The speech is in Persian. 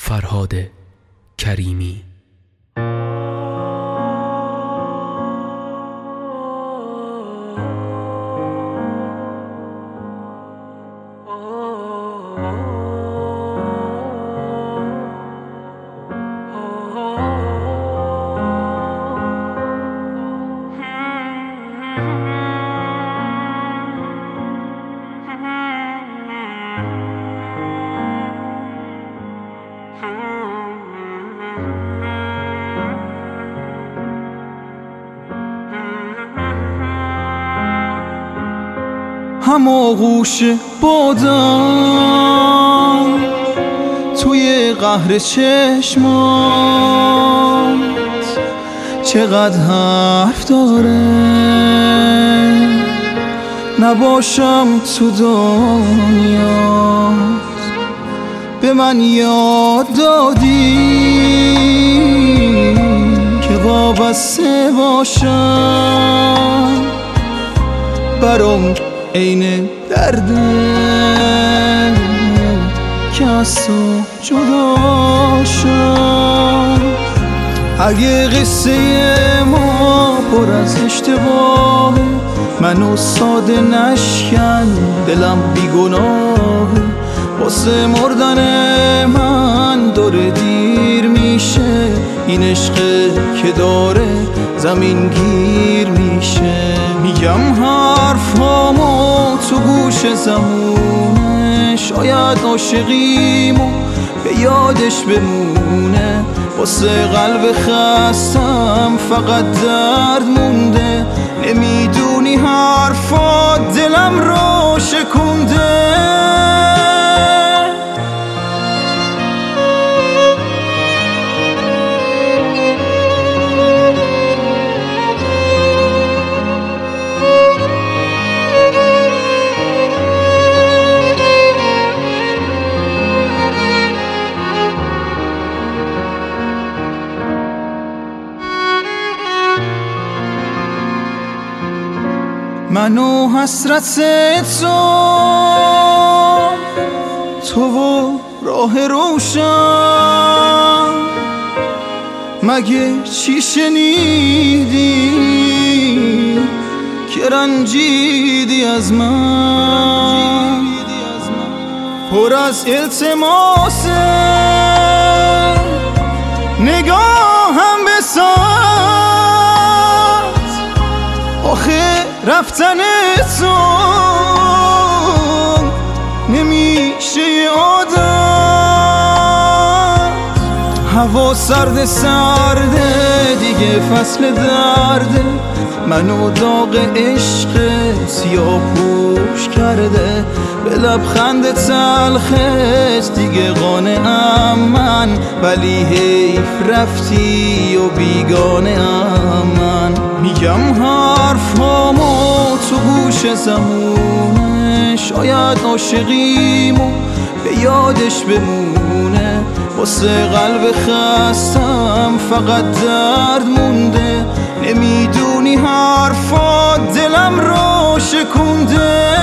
فرهاد کریمی. هم آغوش بادم توی قهر چشمات چقدر حرف داره، نباشم تو دنیا به من یاد دادی که وابسته باشم، برام عین درده که از تو جدا شد. اگه قصه ما پر از اشتباهه، منو ساده نشکن، دلم بیگناهه، واسه مردن من داره دیر میشه، این عشقه که داره زمین گیر میشه. میگم حرفامو تو گوش زمونه، شاید عاشقیمو به یادش بمونه، واسه قلب خستم فقط درد مونده، نمیدونی حرفات دلم رو شکونده. منو حسرت تو و راه روشن، مگه چی شنیدی که رنجیدی از من؟ پر از التماسه نگاهم به ساعت، آخه رفتن تو نمیشه عادت. هوا سرد سرده دیگه، فصل درده، منو داغ عشق سیاه پوش کرده، به لبخند تلخت دیگه قانعم من، ولی حیف رفتی و بیگانه ام من. میگم حرفامو تو گوش زمونه، شاید عاشقیمو به یادش بمونه، واسه قلب خستم فقط درد مونده، نمیدونی حرفات دلم رو شکونده.